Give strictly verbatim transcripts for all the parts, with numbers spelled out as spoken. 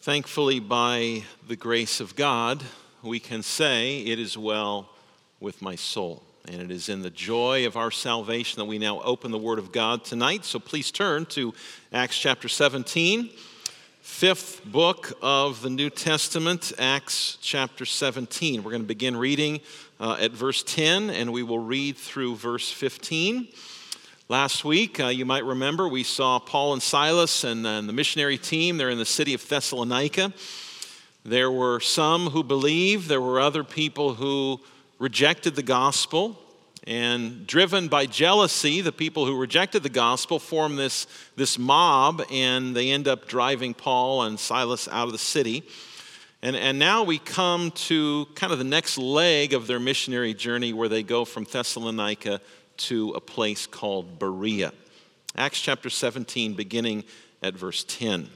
Thankfully, by the grace of God, we can say, "It is well with my soul." And it is in the joy of our salvation that we now open the Word of God tonight. So please turn to Acts chapter seventeen, fifth book of the New Testament, Acts chapter seventeen. We're going to begin reading uh, at verse ten, and we will read through verse fifteen. Last week, uh, you might remember, we saw Paul and Silas and, uh, and the missionary team. They're in the city of Thessalonica. There were some who believed. There were other people who rejected the gospel. And driven by jealousy, the people who rejected the gospel formed this, this mob, and they end up driving Paul and Silas out of the city. And, and now we come to kind of the next leg of their missionary journey, where they go from Thessalonica to a place called Berea. Acts chapter seventeen, beginning at verse ten.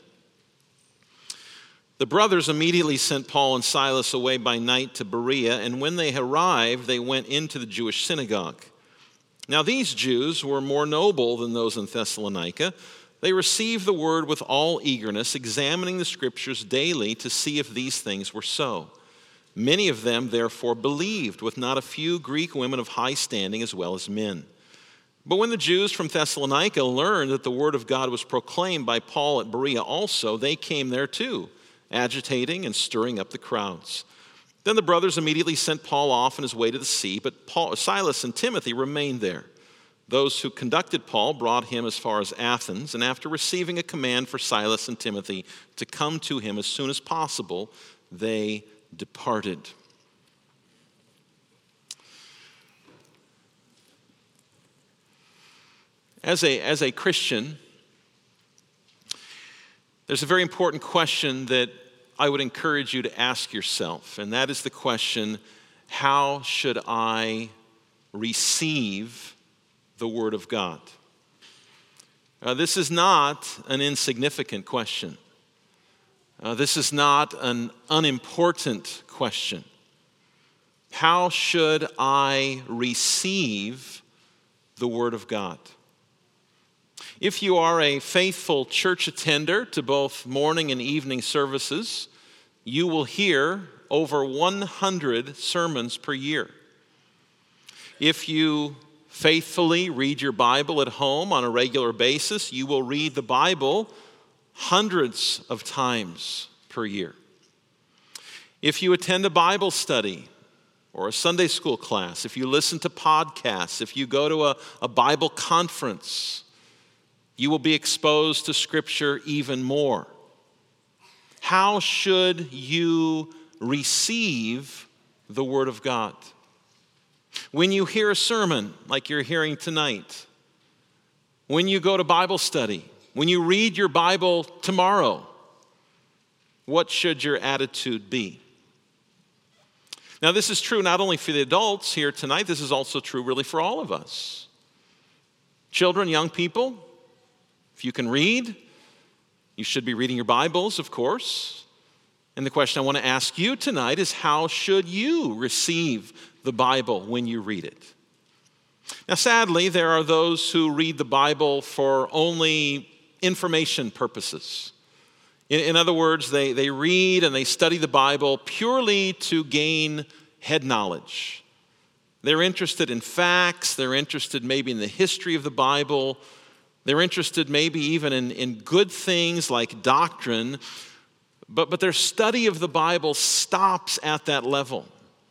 The brothers immediately sent Paul and Silas away by night to Berea, and when they arrived, they went into the Jewish synagogue. Now these Jews were more noble than those in Thessalonica. They received the word with all eagerness, examining the scriptures daily to see if these things were so. Many of them, therefore, believed, with not a few Greek women of high standing as well as men. But when the Jews from Thessalonica learned that the word of God was proclaimed by Paul at Berea also, they came there too, agitating and stirring up the crowds. Then the brothers immediately sent Paul off on his way to the sea, but Paul, Silas and Timothy remained there. Those who conducted Paul brought him as far as Athens, and after receiving a command for Silas and Timothy to come to him as soon as possible, they departed. As a, as a Christian, there's a very important question that I would encourage you to ask yourself, and that is the question, how should I receive the Word of God? Uh, this is not an insignificant question. Uh, this is not an unimportant question. How should I receive the Word of God? If you are a faithful church attender to both morning and evening services, you will hear over one hundred sermons per year. If you faithfully read your Bible at home on a regular basis, you will read the Bible hundreds of times per year. If you attend a Bible study or a Sunday school class, if you listen to podcasts, if you go to a, a Bible conference, you will be exposed to Scripture even more. How should you receive the Word of God? When you hear a sermon like you're hearing tonight, when you go to Bible study, when you read your Bible tomorrow, what should your attitude be? Now, this is true not only for the adults here tonight, this is also true really for all of us. Children, young people, if you can read, you should be reading your Bibles, of course. And the question I want to ask you tonight is, how should you receive the Bible when you read it? Now, sadly, there are those who read the Bible for only information purposes. In, in other words, they, they read and they study the Bible purely to gain head knowledge. They're interested in facts. They're interested maybe in the history of the Bible. They're interested maybe even in, in good things like doctrine. But, but their study of the Bible stops at that level.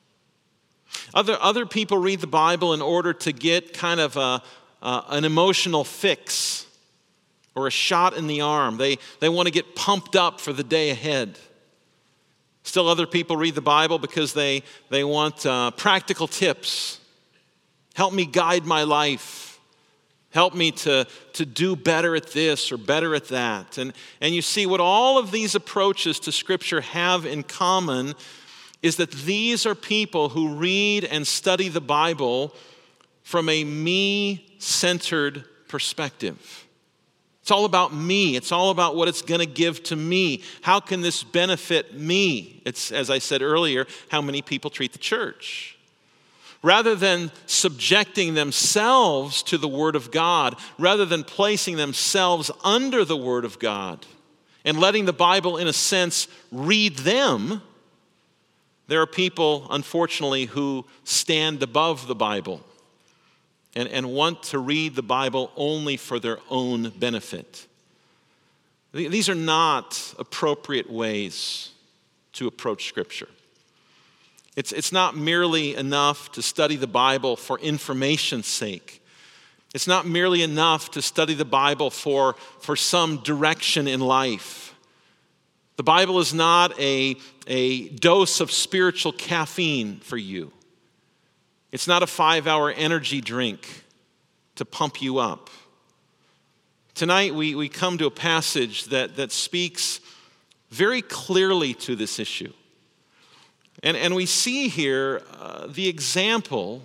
Other, other people read the Bible in order to get kind of a, uh, an emotional fix or a shot in the arm. They, they want to get pumped up for the day ahead. Still other people read the Bible because they, they want uh, practical tips. Help me guide my life. Help me to, to do better at this or better at that. And, and you see, what all of these approaches to Scripture have in common is that these are people who read and study the Bible from a me-centered perspective. It's all about me. It's all about what it's going to give to me. How can this benefit me? It's, as I said earlier, how many people treat the church. Rather than subjecting themselves to the Word of God, rather than placing themselves under the Word of God and letting the Bible, in a sense, read them, there are people, unfortunately, who stand above the Bible and, and want to read the Bible only for their own benefit. These are not appropriate ways to approach Scripture. It's, it's not merely enough to study the Bible for information's sake. It's not merely enough to study the Bible for, for some direction in life. The Bible is not a, a dose of spiritual caffeine for you. It's not a five-hour energy drink to pump you up. Tonight we, we come to a passage that, that speaks very clearly to this issue. And, and we see here uh, the example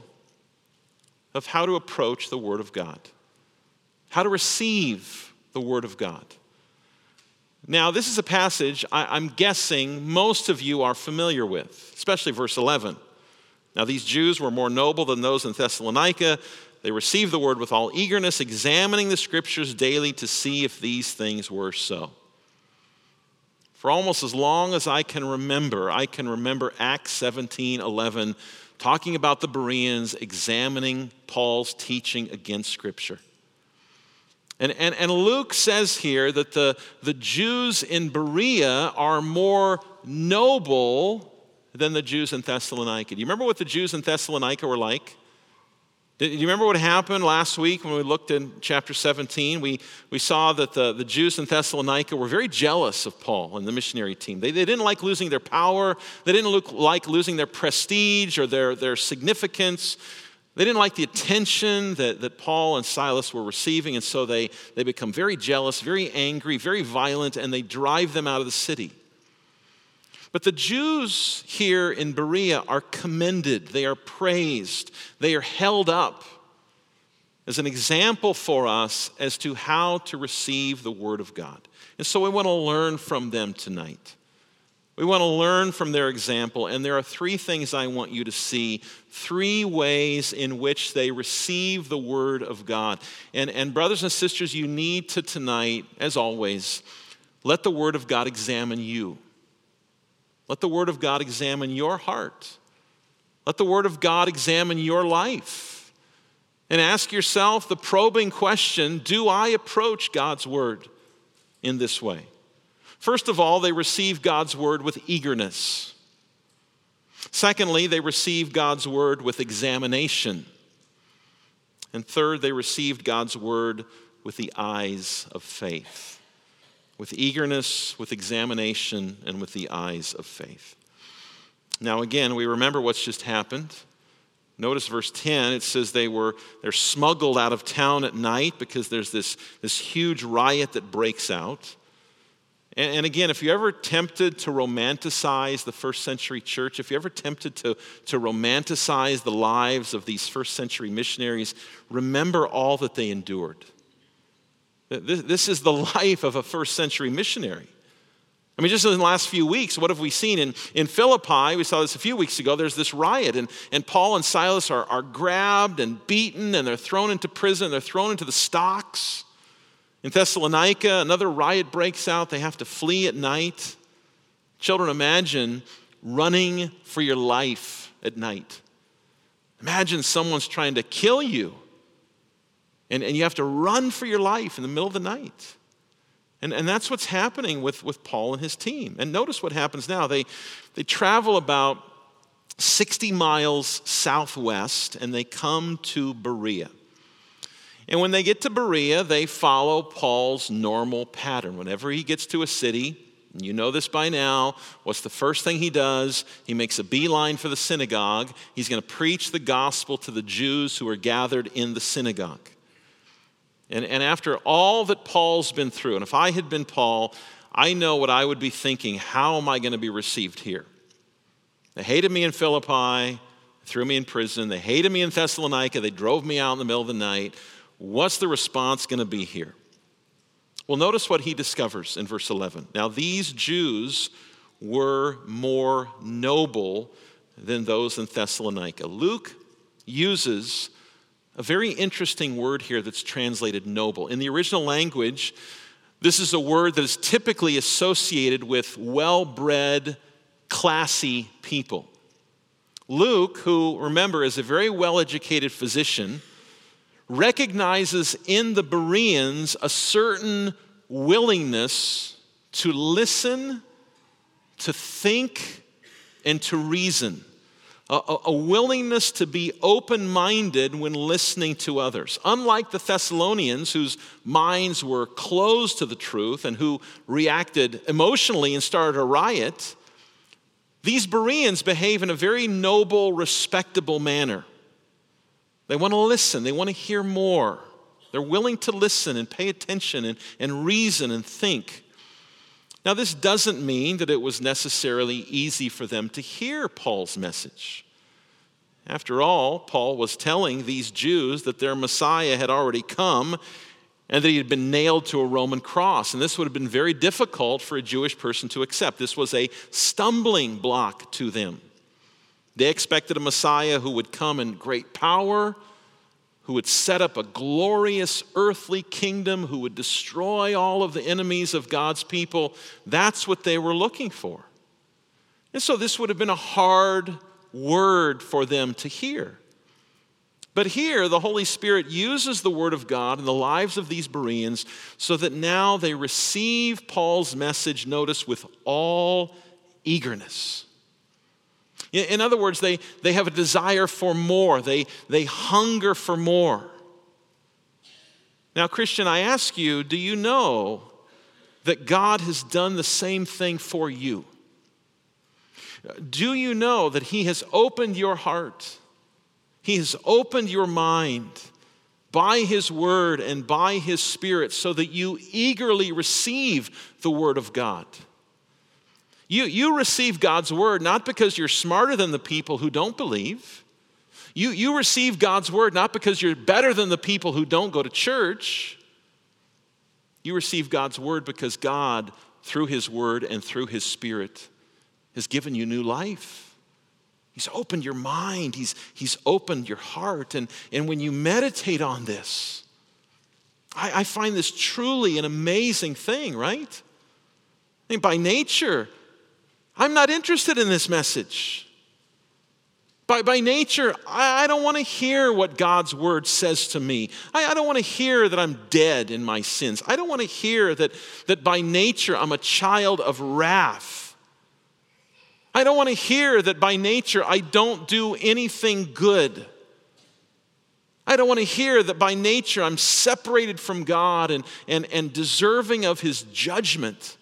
of how to approach the Word of God, how to receive the Word of God. Now, this is a passage I, I'm guessing most of you are familiar with, especially verse eleven. Now, these Jews were more noble than those in Thessalonica. They received the Word with all eagerness, examining the Scriptures daily to see if these things were so. For almost as long as I can remember, I can remember Acts seventeen eleven, talking about the Bereans examining Paul's teaching against Scripture. And, and, and Luke says here that the, the Jews in Berea are more noble than the Jews in Thessalonica. Do you remember what the Jews in Thessalonica were like? Do you remember what happened last week when we looked in chapter seventeen? We, we saw that the, the Jews in Thessalonica were very jealous of Paul and the missionary team. They, they didn't like losing their power. They didn't look, like losing their prestige or their, their significance. They didn't like the attention that, that Paul and Silas were receiving, and so they, they become very jealous, very angry, very violent, and they drive them out of the city. But the Jews here in Berea are commended, they are praised, they are held up as an example for us as to how to receive the Word of God. And so we want to learn from them tonight. We want to learn from their example, and there are three things I want you to see, three ways in which they receive the Word of God. And, and brothers and sisters, you need to tonight, as always, let the Word of God examine you. Let the Word of God examine your heart. Let the Word of God examine your life. And ask yourself the probing question, do I approach God's Word in this way? First of all, they receive God's Word with eagerness. Secondly, they receive God's Word with examination. And third, they received God's Word with the eyes of faith. With eagerness, with examination, and with the eyes of faith. Now again, we remember what's just happened. Notice verse ten, it says they were, they're smuggled out of town at night because there's this, this huge riot that breaks out. And, and again, if you're ever tempted to romanticize the first century church, if you're ever tempted to, to romanticize the lives of these first century missionaries, remember all that they endured. This is the life of a first century missionary. I mean, just in the last few weeks, what have we seen? In, in Philippi, we saw this a few weeks ago, there's this riot, and, and Paul and Silas are, are grabbed and beaten, and they're thrown into prison, they're thrown into the stocks. In Thessalonica, another riot breaks out, they have to flee at night. Children, imagine running for your life at night. Imagine someone's trying to kill you. And, and you have to run for your life in the middle of the night. And, and that's what's happening with, with Paul and his team. And notice what happens now. They, they travel about sixty miles southwest, and they come to Berea. And when they get to Berea, they follow Paul's normal pattern. Whenever he gets to a city, and you know this by now, what's the first thing he does? He makes a beeline for the synagogue. He's going to preach the gospel to the Jews who are gathered in the synagogue. And, and after all that Paul's been through, and if I had been Paul, I know what I would be thinking, how am I going to be received here? They hated me in Philippi, threw me in prison. They hated me in Thessalonica. They drove me out in the middle of the night. What's the response going to be here? Well, notice what he discovers in verse eleven. Now, these Jews were more noble than those in Thessalonica. Luke uses a very interesting word here that's translated noble. In the original language, This is a word that is typically associated with well-bred, classy people. Luke, who, remember, is a very well-educated physician, recognizes in the Bereans a certain willingness to listen, to think, and to reason. A, a willingness to be open-minded when listening to others. Unlike the Thessalonians, whose minds were closed to the truth and who reacted emotionally and started a riot, these Bereans behave in a very noble, respectable manner. They want to listen. They want to hear more. They're willing to listen and pay attention and, and reason and think. Now, this doesn't mean that it was necessarily easy for them to hear Paul's message. After all, Paul was telling these Jews that their Messiah had already come and that he had been nailed to a Roman cross. And this would have been very difficult for a Jewish person to accept. This was a stumbling block to them. They expected a Messiah who would come in great power, who would set up a glorious earthly kingdom, who would destroy all of the enemies of God's people. That's what they were looking for. And so this would have been a hard word for them to hear. But here, the Holy Spirit uses the Word of God in the lives of these Bereans so that now they receive Paul's message, notice, with all eagerness. In other words, they, they have a desire for more. They, they hunger for more. Now, Christian, I ask you, do you know that God has done the same thing for you? Do you know that He has opened your heart? He has opened your mind by His Word and by His Spirit so that you eagerly receive the Word of God. You, you receive God's Word not because you're smarter than the people who don't believe. You, you receive God's Word not because you're better than the people who don't go to church. You receive God's Word because God, through His Word and through His Spirit, has given you new life. He's opened your mind. He's, he's opened your heart. And, and when you meditate on this, I, I find this truly an amazing thing, right? I mean, by nature, I'm not interested in this message. By, by nature, I, I don't want to hear what God's Word says to me. I, I don't want to hear that I'm dead in my sins. I don't want to hear that, that by nature I'm a child of wrath. I don't want to hear that by nature I don't do anything good. I don't want to hear that by nature I'm separated from God and, and, and deserving of His judgment.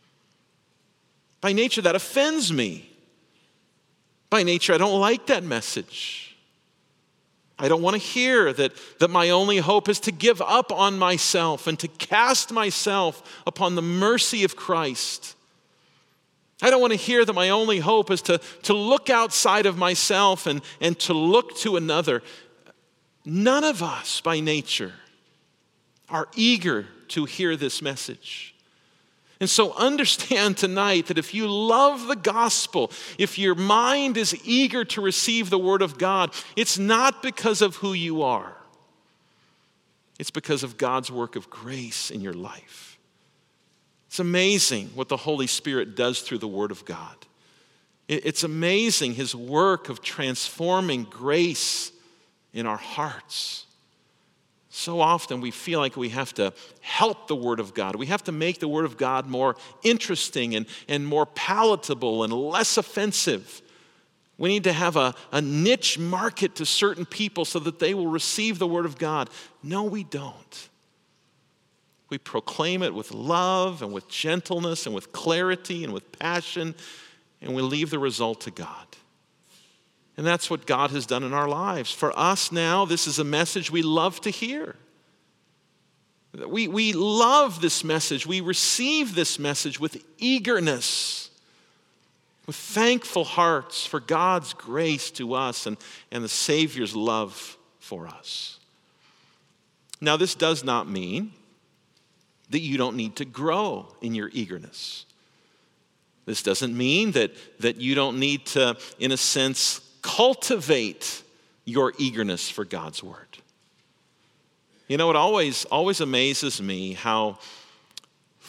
By nature, that offends me. By nature, I don't like that message. I don't want to hear that, that my only hope is to give up on myself and to cast myself upon the mercy of Christ. I don't want to hear that my only hope is to, to look outside of myself and, and to look to another. None of us, by nature, are eager to hear this message. And so understand tonight that if you love the gospel, if your mind is eager to receive the Word of God, it's not because of who you are. It's because of God's work of grace in your life. It's amazing what the Holy Spirit does through the Word of God. It's amazing His work of transforming grace in our hearts. So often we feel like we have to help the Word of God. We have to make the Word of God more interesting and, and more palatable and less offensive. We need to have a, a niche market to certain people so that they will receive the Word of God. No, we don't. We proclaim it with love and with gentleness and with clarity and with passion, and we leave the result to God. And that's what God has done in our lives. For us now, this is a message we love to hear. We, we love this message. We receive this message with eagerness, with thankful hearts for God's grace to us and, and the Savior's love for us. Now, this does not mean that you don't need to grow in your eagerness. This doesn't mean that, that you don't need to, in a sense, cultivate your eagerness for God's Word. You know, it always, always amazes me how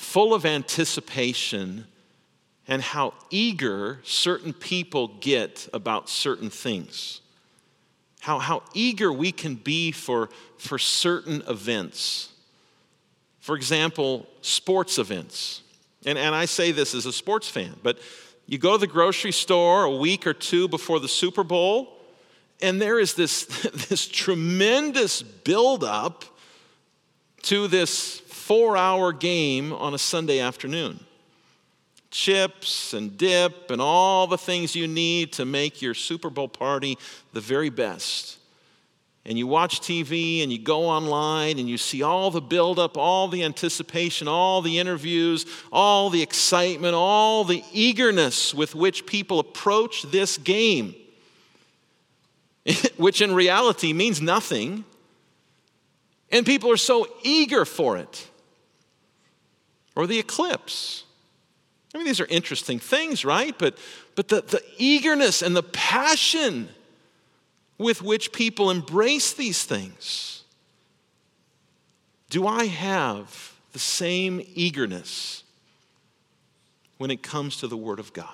full of anticipation and how eager certain people get about certain things. How, how eager we can be for, for certain events. For example, sports events. And, and I say this as a sports fan, but you go to the grocery store a week or two before the Super Bowl, and there is this, this tremendous buildup to this four-hour game on a Sunday afternoon. Chips and dip and all the things you need to make your Super Bowl party the very best. And you watch T V and you go online and you see all the buildup, all the anticipation, all the interviews, all the excitement, all the eagerness with which people approach this game, which in reality means nothing. And people are so eager for it. Or the eclipse. I mean, these are interesting things, right? But, but the, the eagerness and the passion with which people embrace these things. Do I have the same eagerness when it comes to the Word of God?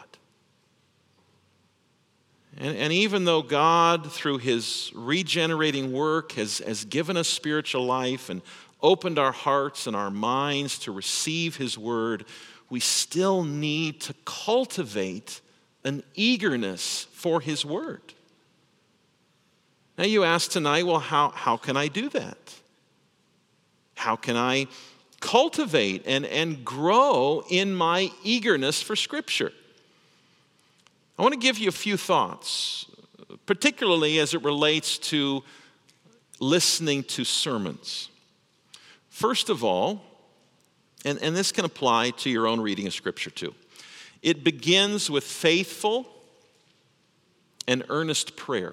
And, and even though God, through His regenerating work, has, has given us spiritual life and opened our hearts and our minds to receive His Word, we still need to cultivate an eagerness for His Word. Now you ask tonight, well, how, how can I do that? How can I cultivate and, and grow in my eagerness for Scripture? I want to give you a few thoughts, particularly as it relates to listening to sermons. First of all, and, and this can apply to your own reading of Scripture too, it begins with faithful and earnest prayer.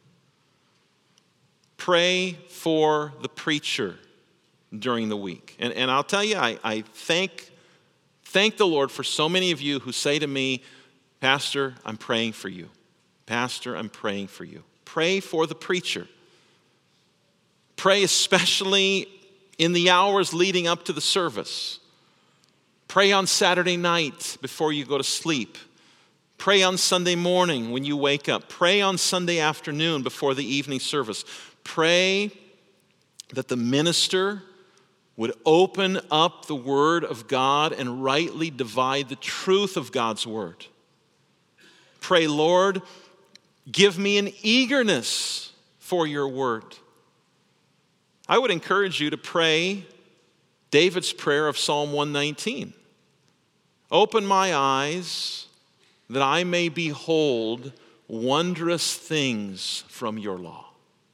Pray for the preacher during the week. And, and I'll tell you, I, I thank, thank the Lord for so many of you who say to me, Pastor, I'm praying for you. Pastor, I'm praying for you. Pray for the preacher. Pray especially in the hours leading up to the service. Pray on Saturday night before you go to sleep. Pray on Sunday morning when you wake up. Pray on Sunday afternoon before the evening service. Pray that the minister would open up the Word of God and rightly divide the truth of God's Word. Pray, Lord, give me an eagerness for your Word. I would encourage you to pray David's prayer of Psalm one nineteen. Open my eyes that I may behold wondrous things from your law.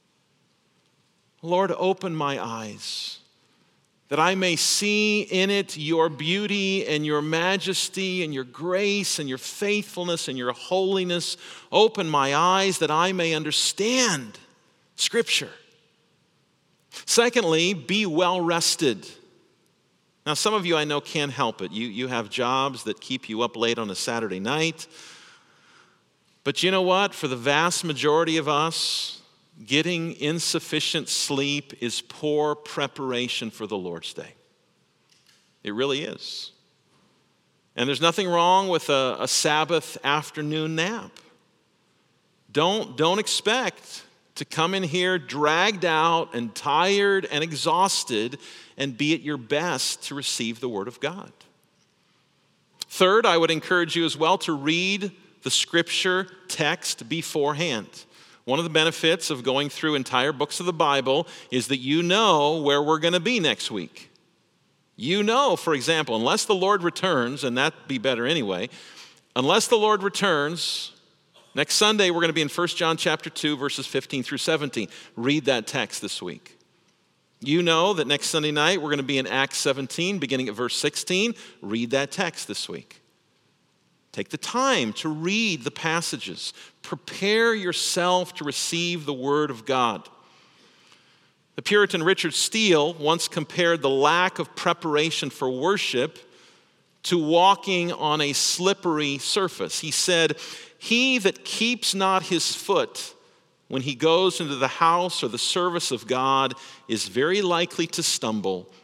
Lord, open my eyes that I may see in it your beauty and your majesty and your grace and your faithfulness and your holiness. Open my eyes that I may understand Scripture. Secondly, be well rested. Now, some of you I know can't help it. You, you have jobs that keep you up late on a Saturday night. But you know what? For the vast majority of us, getting insufficient sleep is poor preparation for the Lord's Day. It really is. And there's nothing wrong with a, a Sabbath afternoon nap. Don't, don't expect to come in here dragged out and tired and exhausted and be at your best to receive the Word of God. Third, I would encourage you as well to read the Scripture text beforehand. One of the benefits of going through entire books of the Bible is that you know where we're going to be next week. You know, for example, unless the Lord returns, and that'd be better anyway, unless the Lord returns, next Sunday we're going to be in First John chapter two, verses fifteen through seventeen. Read that text this week. You know that next Sunday night we're going to be in Acts seventeen, beginning at verse sixteen. Read that text this week. Take the time to read the passages. Prepare yourself to receive the Word of God. The Puritan Richard Steele once compared the lack of preparation for worship to walking on a slippery surface. He said, "He that keeps not his foot when he goes into the house or the service of God is very likely to stumble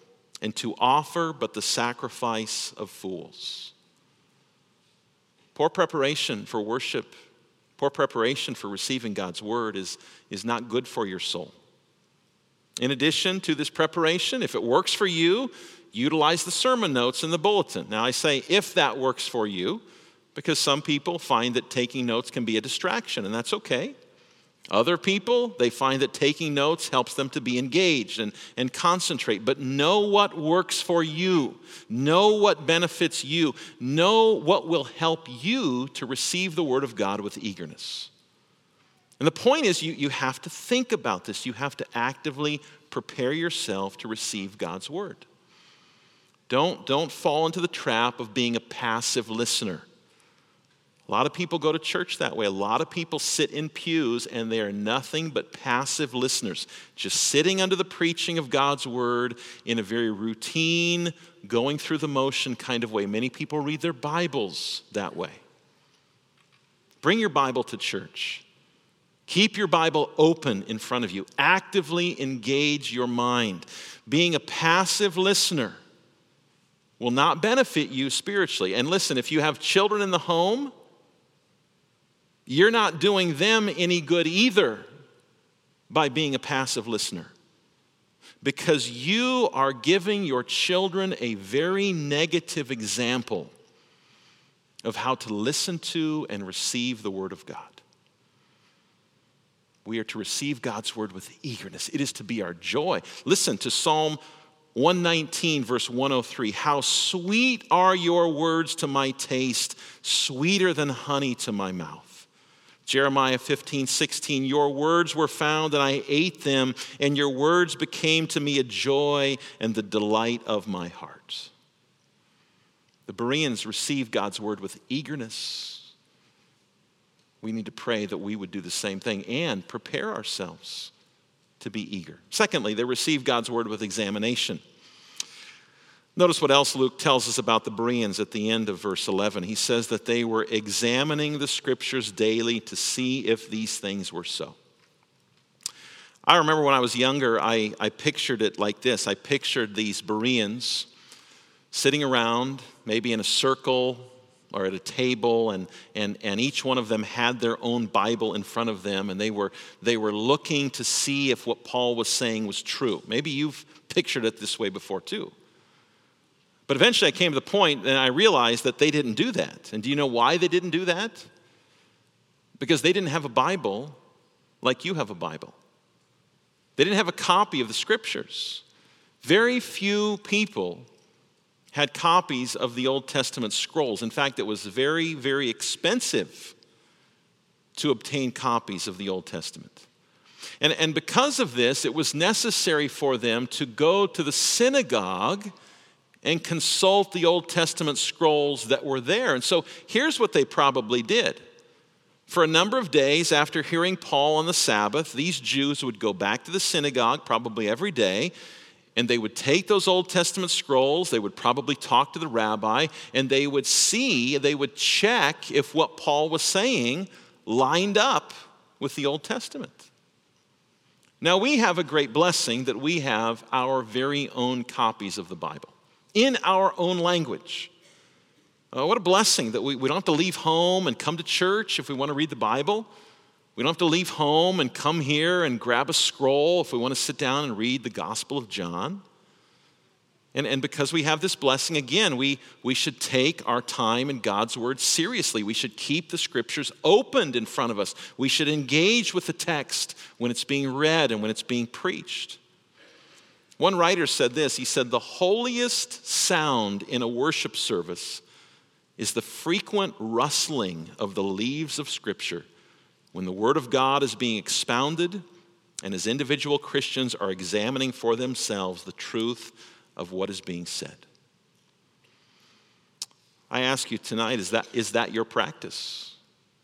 and to offer but the sacrifice of fools. Poor preparation for worship, poor preparation for receiving God's word is, is not good for your soul. In addition to this preparation, if it works for you, utilize the sermon notes in the bulletin. Now I say if that works for you, because some people find that taking notes can be a distraction, and that's okay. Other people, they find that taking notes helps them to be engaged and, and concentrate. But know what works for you. Know what benefits you. Know what will help you to receive the word of God with eagerness. And the point is, you, you have to think about this. You have to actively prepare yourself to receive God's word. Don't, don't fall into the trap of being a passive listener. A lot of people go to church that way. A lot of people sit in pews and they are nothing but passive listeners, just sitting under the preaching of God's word in a very routine, going through the motion kind of way. Many people read their Bibles that way. Bring your Bible to church. Keep your Bible open in front of you. Actively engage your mind. Being a passive listener will not benefit you spiritually. And listen, if you have children in the home, you're not doing them any good either by being a passive listener, because you are giving your children a very negative example of how to listen to and receive the word of God. We are to receive God's word with eagerness. It is to be our joy. Listen to Psalm one nineteen, verse one oh three. How sweet are your words to my taste, sweeter than honey to my mouth. Jeremiah fifteen sixteen, your words were found and I ate them, and your words became to me a joy and the delight of my heart. The Bereans received God's word with eagerness. We need to pray that we would do the same thing and prepare ourselves to be eager. Secondly, they received God's word with examination. Notice what else Luke tells us about the Bereans at the end of verse eleven. He says that they were examining the scriptures daily to see if these things were so. I remember when I was younger, I, I pictured it like this. I pictured these Bereans sitting around, maybe in a circle or at a table, and, and, and each one of them had their own Bible in front of them, and they were, they were looking to see if what Paul was saying was true. Maybe you've pictured it this way before too. But eventually I came to the point and I realized that they didn't do that. And do you know why they didn't do that? Because they didn't have a Bible like you have a Bible. They didn't have a copy of the scriptures. Very few people had copies of the Old Testament scrolls. In fact, it was very, very expensive to obtain copies of the Old Testament. And, and because of this, it was necessary for them to go to the synagogue and consult the Old Testament scrolls that were there. And so here's what they probably did. For a number of days after hearing Paul on the Sabbath, these Jews would go back to the synagogue probably every day, and they would take those Old Testament scrolls, they would probably talk to the rabbi, and they would see, they would check if what Paul was saying lined up with the Old Testament. Now we have a great blessing that we have our very own copies of the Bible in our own language. Uh, what a blessing that we, we don't have to leave home and come to church if we want to read the Bible. We don't have to leave home and come here and grab a scroll if we want to sit down and read the Gospel of John. And, and because we have this blessing, again, we, we should take our time in God's Word seriously. We should keep the Scriptures opened in front of us. We should engage with the text when it's being read and when it's being preached. One writer said this. He said, the holiest sound in a worship service is the frequent rustling of the leaves of Scripture when the Word of God is being expounded and as individual Christians are examining for themselves the truth of what is being said. I ask you tonight, is that, is that your practice?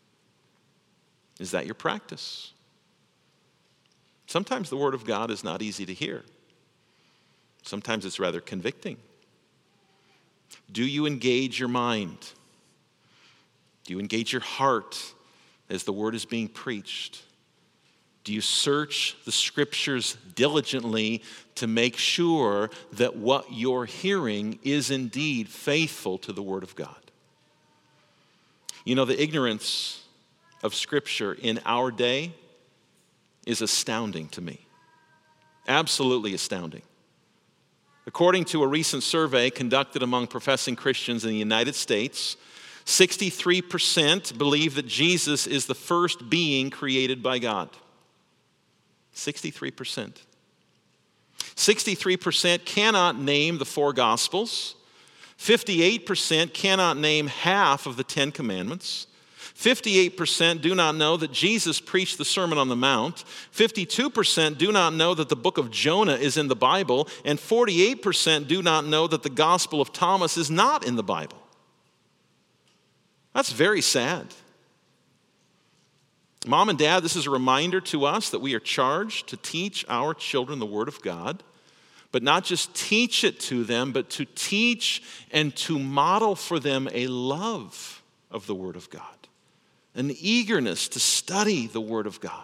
Is that your practice? Sometimes the Word of God is not easy to hear. Sometimes it's rather convicting. Do you engage your mind? Do you engage your heart as the word is being preached? Do Do you search the scriptures diligently to make sure that what you're hearing is indeed faithful to the Word of God? You know, the ignorance of Scripture in our day is astounding to me. Absolutely astounding. According to a recent survey conducted among professing Christians in the United States, sixty-three percent believe that Jesus is the first being created by God. sixty-three percent. sixty-three percent cannot name the four Gospels. fifty-eight percent cannot name half of the Ten Commandments. fifty-eight percent do not know that Jesus preached the Sermon on the Mount. fifty-two percent do not know that the book of Jonah is in the Bible. And forty-eight percent do not know that the Gospel of Thomas is not in the Bible. That's very sad. Mom and Dad, this is a reminder to us that we are charged to teach our children the Word of God, but not just teach it to them, but to teach and to model for them a love of the Word of God, an eagerness to study the Word of God.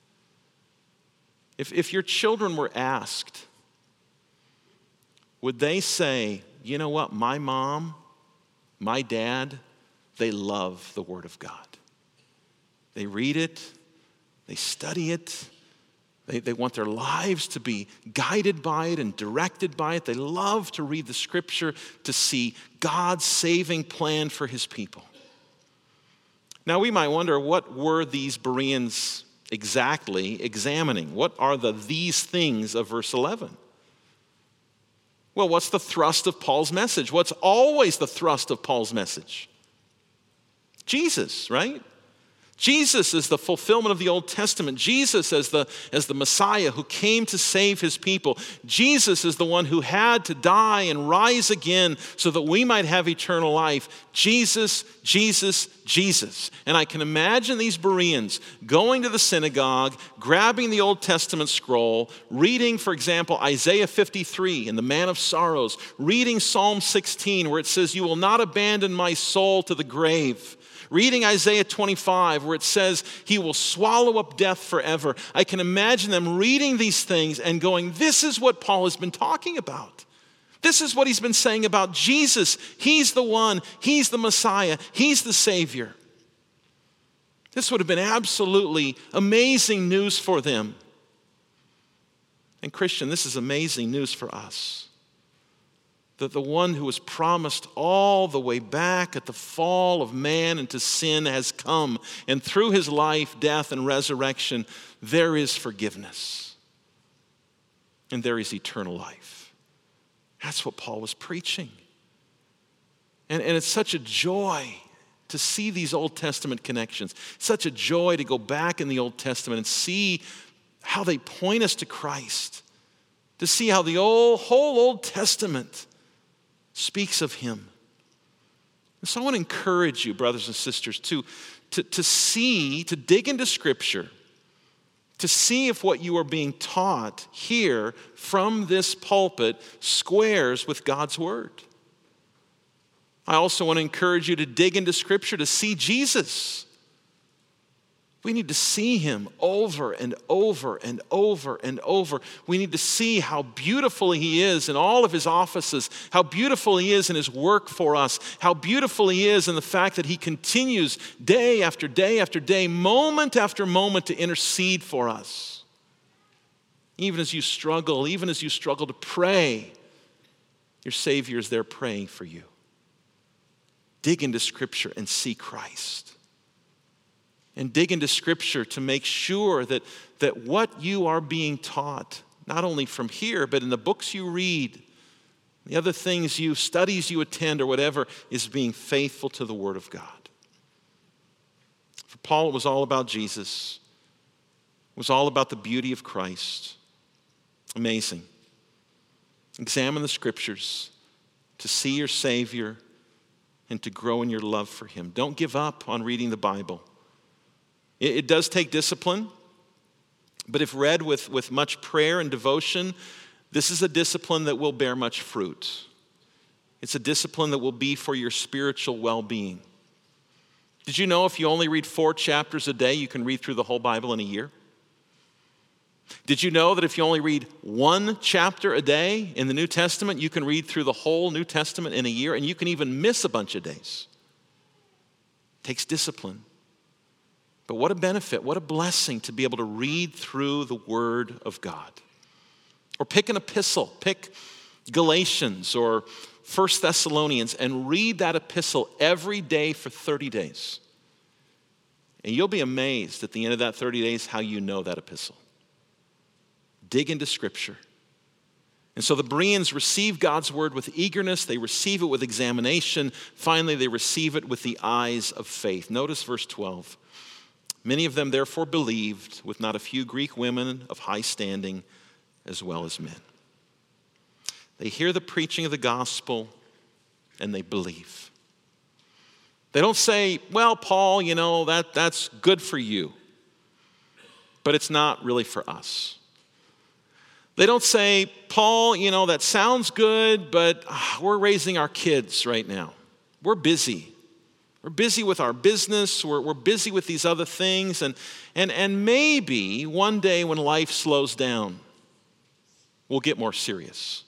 If, if your children were asked, would they say, you know what, my mom, my dad, they love the Word of God. They read it, they study it, they, they want their lives to be guided by it and directed by it. They love to read the Scripture to see God's saving plan for His people. Now we might wonder, what were these Bereans exactly examining? What are the these things of verse eleven? Well, what's the thrust of Paul's message? What's always the thrust of Paul's message? Jesus, right? Jesus is the fulfillment of the Old Testament. Jesus as the, as the Messiah who came to save His people. Jesus is the one who had to die and rise again so that we might have eternal life. Jesus, Jesus, Jesus. And I can imagine these Bereans going to the synagogue, grabbing the Old Testament scroll, reading, for example, Isaiah fifty-three and the Man of Sorrows, reading Psalm sixteen where it says, you will not abandon my soul to the grave. Reading Isaiah twenty-five where it says He will swallow up death forever. I can imagine them reading these things and going, this is what Paul has been talking about. This is what he's been saying about Jesus. He's the one. He's the Messiah. He's the Savior. This would have been absolutely amazing news for them. And Christian, this is amazing news for us. That the one who was promised all the way back at the fall of man into sin has come. And through His life, death, and resurrection, there is forgiveness. And there is eternal life. That's what Paul was preaching. And, and it's such a joy to see these Old Testament connections. Such a joy to go back in the Old Testament and see how they point us to Christ. To see how the old, whole Old Testament speaks of Him. And so I want to encourage you, brothers and sisters, to, to, to see, to dig into Scripture, to see if what you are being taught here from this pulpit squares with God's Word. I also want to encourage you to dig into Scripture to see Jesus. We need to see Him over and over and over and over. We need to see how beautiful He is in all of His offices, how beautiful He is in His work for us, how beautiful He is in the fact that He continues day after day after day, moment after moment to intercede for us. Even as you struggle, even as you struggle to pray, your Savior is there praying for you. Dig into Scripture and see Christ. And dig into Scripture to make sure that, that what you are being taught, not only from here, but in the books you read, the other things you, studies you attend or whatever, is being faithful to the Word of God. For Paul, it was all about Jesus. It was all about the beauty of Christ. Amazing. Examine the Scriptures to see your Savior and to grow in your love for Him. Don't give up on reading the Bible. It does take discipline, but if read with, with much prayer and devotion, this is a discipline that will bear much fruit. It's a discipline that will be for your spiritual well-being. Did you know if you only read four chapters a day, you can read through the whole Bible in a year? Did you know that if you only read one chapter a day in the New Testament, you can read through the whole New Testament in a year, and you can even miss a bunch of days? It takes discipline. But what a benefit, what a blessing to be able to read through the Word of God. Or pick an epistle, pick Galatians or First Thessalonians, and read that epistle every day for thirty days. And you'll be amazed at the end of that thirty days how you know that epistle. Dig into Scripture. And so the Bereans receive God's word with eagerness. They receive it with examination. Finally, they receive it with the eyes of faith. Notice verse twelve. Many of them therefore believed, with not a few Greek women of high standing as well as men. They hear the preaching of the gospel and they believe. They don't say, well, Paul, you know, that, that's good for you, but it's not really for us. They don't say, Paul, you know, that sounds good, but ah, we're raising our kids right now. We're busy. We're busy with our business. We're, we're busy with these other things. And, and, and maybe one day when life slows down, we'll get more serious.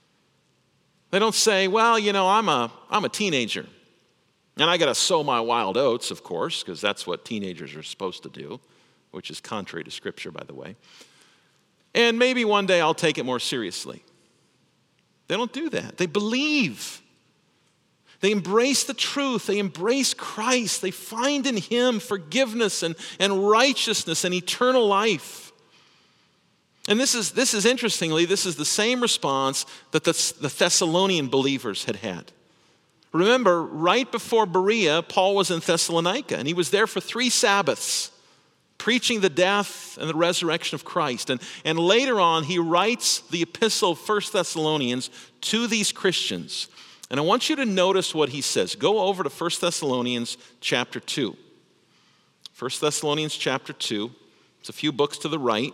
They don't say, well, you know, I'm a, I'm a teenager. And I got to sow my wild oats, of course, because that's what teenagers are supposed to do, which is contrary to Scripture, by the way. And maybe one day I'll take it more seriously. They don't do that. They believe. They embrace the truth. They embrace Christ. They find in Him forgiveness and, and righteousness and eternal life. And this is, this is interestingly, this is the same response that the, the Thessalonian believers had had. Remember, right before Berea, Paul was in Thessalonica, and he was there for three Sabbaths, preaching the death and the resurrection of Christ. And, and later on, he writes the epistle of First Thessalonians to these Christians. And I want you to notice what he says. Go over to First Thessalonians chapter two. First Thessalonians chapter two. It's a few books to the right.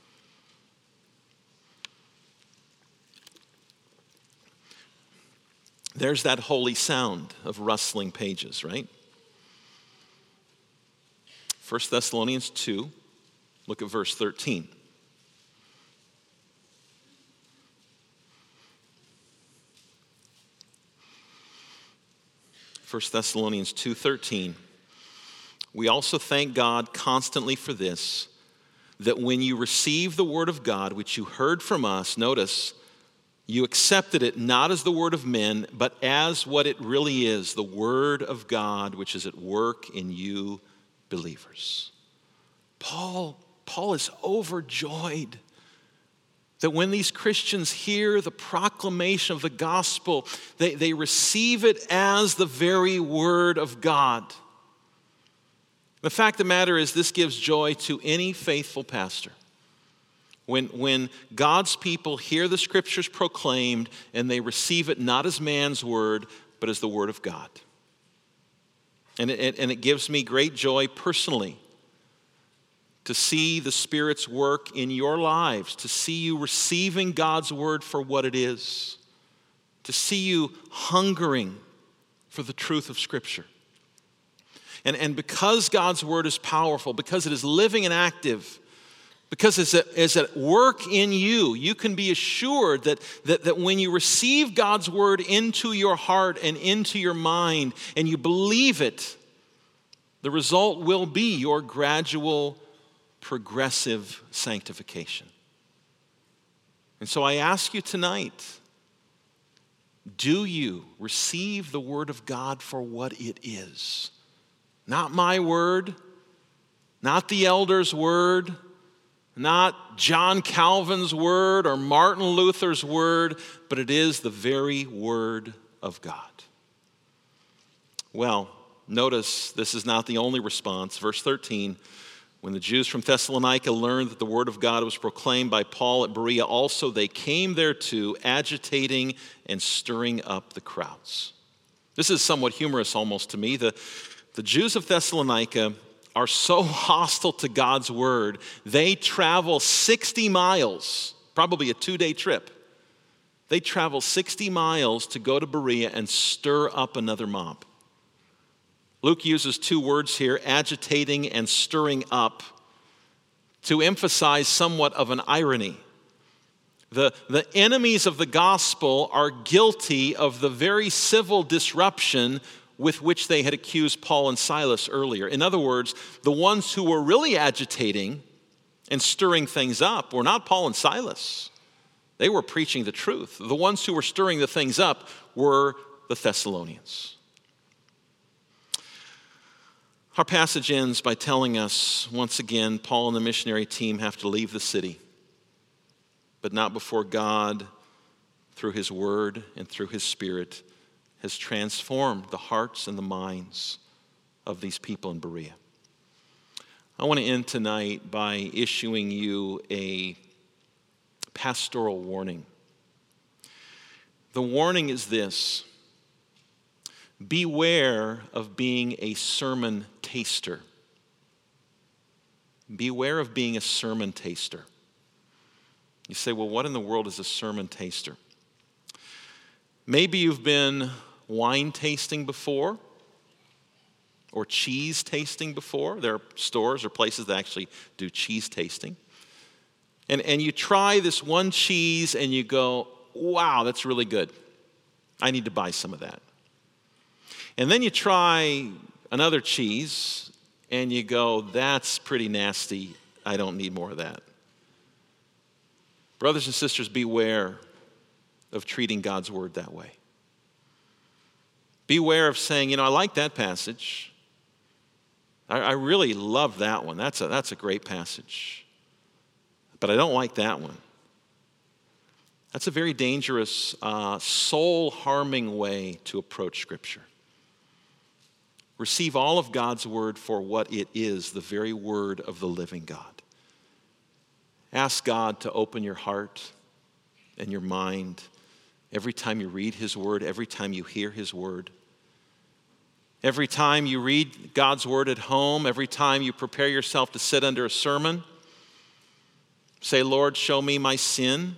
There's that holy sound of rustling pages, right? First Thessalonians two, look at verse thirteen. First Thessalonians two thirteen. We also thank God constantly for this, that when you receive the word of God, which you heard from us, notice, you accepted it not as the word of men, but as what it really is, the word of God, which is at work in you believers. Paul, Paul is overjoyed that when these Christians hear the proclamation of the gospel, they, they receive it as the very word of God. The fact of the matter is, this gives joy to any faithful pastor. When, when God's people hear the scriptures proclaimed and they receive it not as man's word, but as the word of God. And it, and it gives me great joy personally to see the Spirit's work in your lives, to see you receiving God's word for what it is, to see you hungering for the truth of Scripture. And, and because God's word is powerful, because it is living and active, because it's, a, it's at work in you, you can be assured that, that, that when you receive God's word into your heart and into your mind and you believe it, the result will be your gradual, progressive sanctification. And so I ask you tonight, do you receive the word of God for what it is? Not my word, not the elder's word, not John Calvin's word or Martin Luther's word, but it is the very word of God. Well, notice this is not the only response. Verse thirteen, when the Jews from Thessalonica learned that the word of God was proclaimed by Paul at Berea, also they came thereto, agitating and stirring up the crowds. This is somewhat humorous almost to me. The, the Jews of Thessalonica are so hostile to God's word, they travel sixty miles, probably a two-day trip. They travel sixty miles to go to Berea and stir up another mob. Luke uses two words here, agitating and stirring up, to emphasize somewhat of an irony. The, the enemies of the gospel are guilty of the very civil disruption with which they had accused Paul and Silas earlier. In other words, the ones who were really agitating and stirring things up were not Paul and Silas. They were preaching the truth. The ones who were stirring the things up were the Thessalonians. Our passage ends by telling us, once again, Paul and the missionary team have to leave the city, but not before God, through his word and through his spirit, has transformed the hearts and the minds of these people in Berea. I want to end tonight by issuing you a pastoral warning. The warning is this: beware of being a sermon taster. Beware of being a sermon taster. You say, well, what in the world is a sermon taster? Maybe you've been wine tasting before or cheese tasting before. There are stores or places that actually do cheese tasting. And, and you try this one cheese and you go, wow, that's really good. I need to buy some of that. And then you try another cheese and you go, that's pretty nasty. I don't need more of that. Brothers and sisters, beware of treating God's word that way. Beware of saying, you know, I like that passage. I, I really love that one. That's a, that's a great passage. But I don't like that one. That's a very dangerous, uh, soul-harming way to approach Scripture. Receive all of God's word for what it is, the very word of the living God. Ask God to open your heart and your mind every time you read his word, every time you hear his word. Every time you read God's word at home, every time you prepare yourself to sit under a sermon, say, Lord, show me my sin.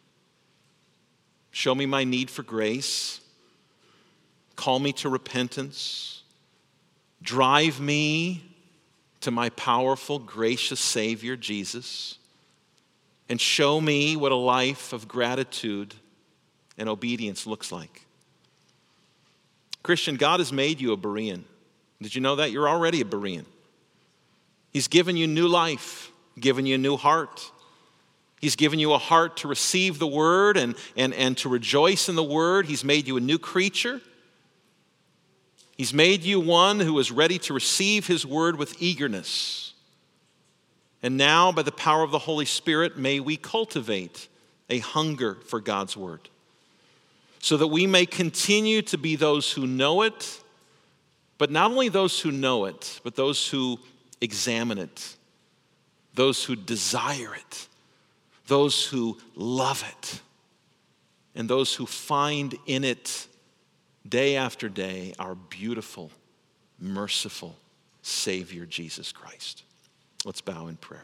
Show me my need for grace. Call me to repentance. Drive me to my powerful, gracious Savior, Jesus. And show me what a life of gratitude and obedience looks like. Christian, God has made you a Berean. Did you know that? You're already a Berean. He's given you new life, given you a new heart. He's given you a heart to receive the word and, and, and to rejoice in the word. He's made you a new creature. He's made you one who is ready to receive his word with eagerness. And now, by the power of the Holy Spirit, may we cultivate a hunger for God's word, so that we may continue to be those who know it, but not only those who know it, but those who examine it, those who desire it, those who love it, and those who find in it day after day our beautiful, merciful Savior, Jesus Christ. Let's bow in prayer.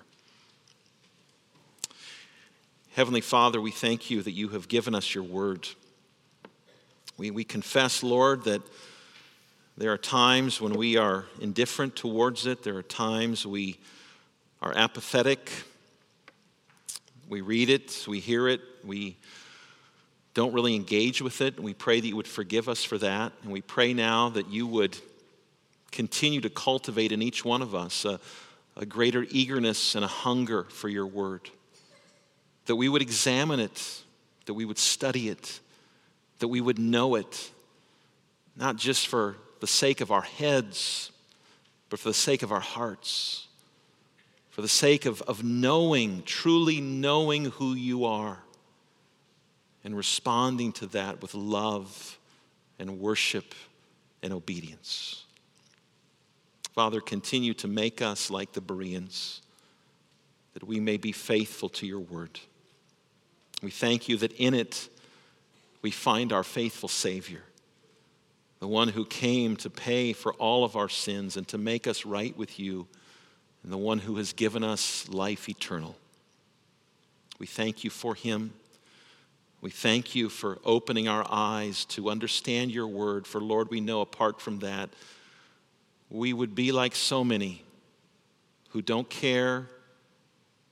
Heavenly Father, we thank you that you have given us your word. We, we confess, Lord, that there are times when we are indifferent towards it. There are times we are apathetic. We read it, we hear it, we don't really engage with it. And we pray that you would forgive us for that. And we pray now that you would continue to cultivate in each one of us a, a greater eagerness and a hunger for your word. That we would examine it, that we would study it, that we would know it, not just for the sake of our heads, but for the sake of our hearts, for the sake of, of knowing, truly knowing who you are, and responding to that with love and worship and obedience. Father, continue to make us like the Bereans, that we may be faithful to your word. We thank you that in it we find our faithful Savior, the one who came to pay for all of our sins and to make us right with you, and the one who has given us life eternal. We thank you for him. We thank you for opening our eyes to understand your word, for Lord, we know apart from that, we would be like so many who don't care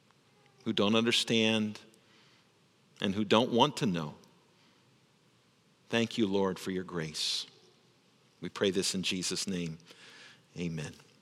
who don't understand, and who don't want to know. Thank you, Lord, for your grace. We pray this in Jesus' name. Amen.